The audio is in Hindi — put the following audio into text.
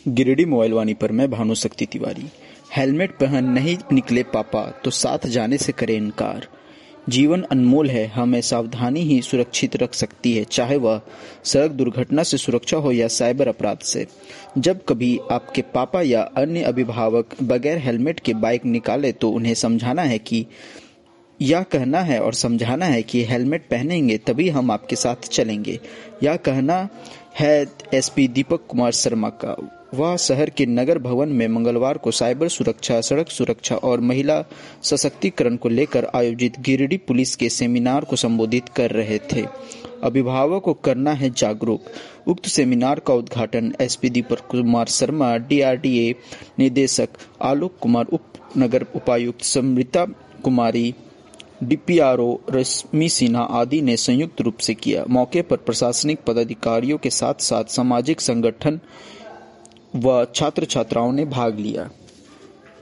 गिरिडीह मोबाइल वाणी पर मैं भानुशक्ति तिवारी। हेलमेट पहन नहीं निकले पापा तो साथ जाने से करे इनकार। जीवन अनमोल है, हमें सावधानी ही सुरक्षित रख सकती है, चाहे वह सड़क दुर्घटना से सुरक्षा हो या साइबर अपराध से। जब कभी आपके पापा या अन्य अभिभावक बगैर हेलमेट के बाइक निकाले तो उन्हें समझाना है कि यह कहना है और समझाना है कि हेलमेट पहनेंगे तभी हम आपके साथ चलेंगे। यह कहना है एसपी दीपक कुमार शर्मा का। वह शहर के नगर भवन में मंगलवार को साइबर सुरक्षा, सड़क सुरक्षा और महिला सशक्तिकरण को लेकर आयोजित गिरिडीह पुलिस के सेमिनार को संबोधित कर रहे थे। अभिभावकों को करना है जागरूक। उक्त सेमिनार का उद्घाटन एसपी दीपक कुमार शर्मा, डीआरडीए निदेशक आलोक कुमार, उप नगर उपायुक्त समृता कुमारी, डीपीआरओ रश्मि सिन्हा आदि ने संयुक्त रूप से किया। मौके पर प्रशासनिक पदाधिकारियों के साथ साथ सामाजिक संगठन व छात्र छात्राओं ने भाग लिया।